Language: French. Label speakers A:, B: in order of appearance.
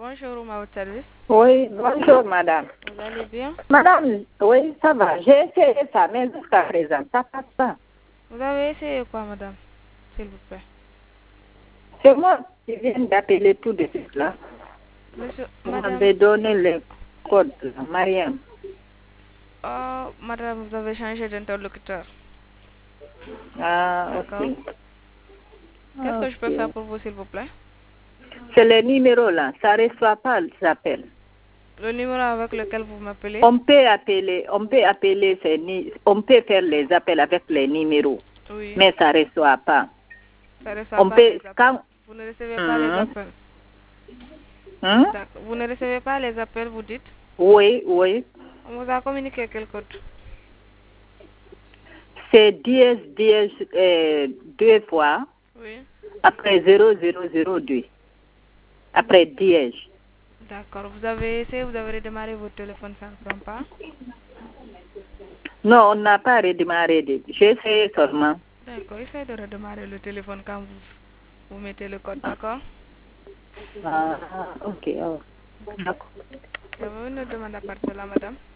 A: Bonjour, ma service.
B: Oui, bonjour madame.
A: Vous allez bien?
B: Madame, oui, ça va. J'ai essayé ça, mais jusqu'à présent, ça passe pas.
A: Vous avez essayé quoi, madame? S'il vous plaît.
B: C'est moi qui viens d'appeler tout de suite là.
A: Monsieur,
B: Vous
A: madame.
B: m'avez donné le code, là, Mariam.
A: Oh, madame, vous avez changé d'interlocuteur.
B: Ah,
A: D'accord.
B: ok.
A: Qu'est-ce que je peux faire
B: Ok.
A: pour vous, s'il vous plaît?
B: C'est le numéro là, ça ne reçoit pas les appels.
A: Le numéro avec lequel vous m'appelez?
B: On peut appeler, on peut faire les appels avec les numéros,
A: Oui.
B: mais ça ne reçoit pas.
A: Ça ne reçoit
B: On
A: pas
B: peut,
A: les appels.
B: quand,
A: Vous ne recevez pas les appels.
B: Hein?
A: D'accord. Vous ne recevez pas les appels, vous dites?
B: Oui, oui.
A: On vous a communiqué quel code?
B: C'est 10, deux fois,
A: Oui.
B: après 0002. Après 10.
A: D'accord. Vous avez essayé, vous avez redémarré votre téléphone, ça ne prend pas?
B: Non, on n'a pas redémarré. J'ai essayé seulement.
A: D'accord. Essayez de redémarrer le téléphone quand vous mettez le code, d'accord?
B: Ah, ok. Oh. D'accord.
A: Vous avez une demande à partir de là, madame?